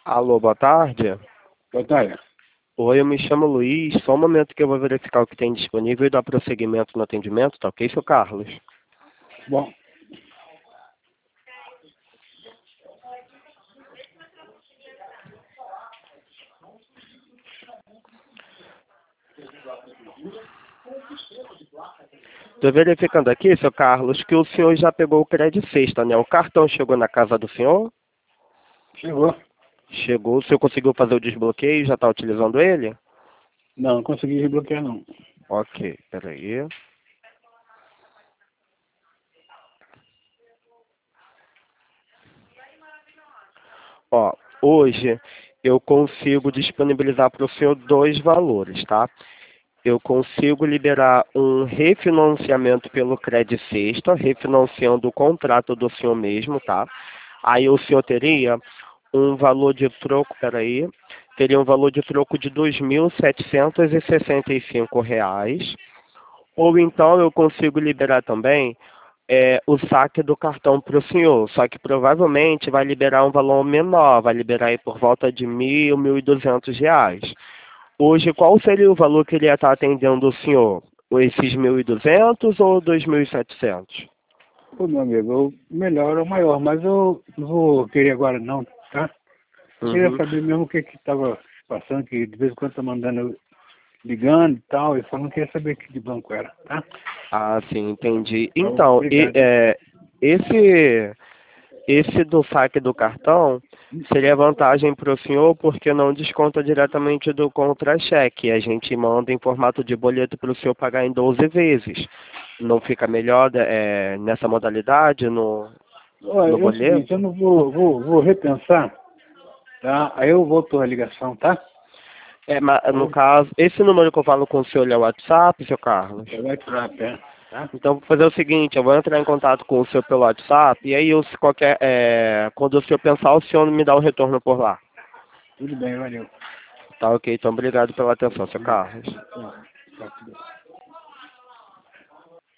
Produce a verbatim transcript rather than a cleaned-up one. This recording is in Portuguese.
Alô, boa tarde. Boa tarde. Oi, eu me chamo Luiz. Só um momento que eu vou verificar o que tem disponível e dar prosseguimento no atendimento, tá ok, seu Carlos? Bom, Estou verificando aqui, seu Carlos, que o senhor já pegou o crédito sexta, né? O cartão chegou na casa do senhor? chegou. Chegou. O senhor conseguiu fazer o desbloqueio? Já está utilizando ele? Não, não consegui desbloquear não. Ok, peraí. Ó, hoje eu consigo disponibilizar para o senhor dois valores, tá? Eu consigo liberar um refinanciamento pelo Credit Sexta, refinanciando o contrato do senhor mesmo, tá? Aí o senhor teria um valor de troco, peraí, teria um valor de troco de dois mil setecentos e sessenta e cinco reais. Ou então eu consigo liberar também é, o saque do cartão para o senhor, só que provavelmente vai liberar um valor menor, vai liberar aí por volta de mil, mil e duzentos reais. Hoje, qual seria o valor que ele ia estar atendendo o senhor? Ou esses mil e duzentos ou dois mil e setecentos? Ô, meu amigo, o melhor é o maior, mas eu não vou querer agora não, tá? Eu queria Uhum. saber mesmo o que que estava passando, que de vez em quando tá mandando, ligando e tal, e só não queria saber que de banco era, tá? Ah, sim, entendi. Então, Então, e, obrigado. é, esse, esse do saque do cartão seria vantagem para o senhor porque não desconta diretamente do contra-cheque. A gente manda em formato de boleto para o senhor pagar em doze vezes. Não fica melhor é, nessa modalidade no, Olha, no é o seguinte, eu boleto? não vou, vou, vou repensar, tá? Aí eu volto a ligação, tá? É, mas, no Ou caso, esse número que eu falo com o senhor é o WhatsApp, seu Carlos? é o WhatsApp, é, tá? Então, vou fazer o seguinte, eu vou entrar em contato com o senhor pelo WhatsApp, e aí, eu, se qualquer, é, quando o senhor pensar, o senhor me dá o retorno por lá. Tudo bem, valeu. Tá ok, então obrigado pela atenção, seu Carlos. Tchau. Tchau, tudo bem.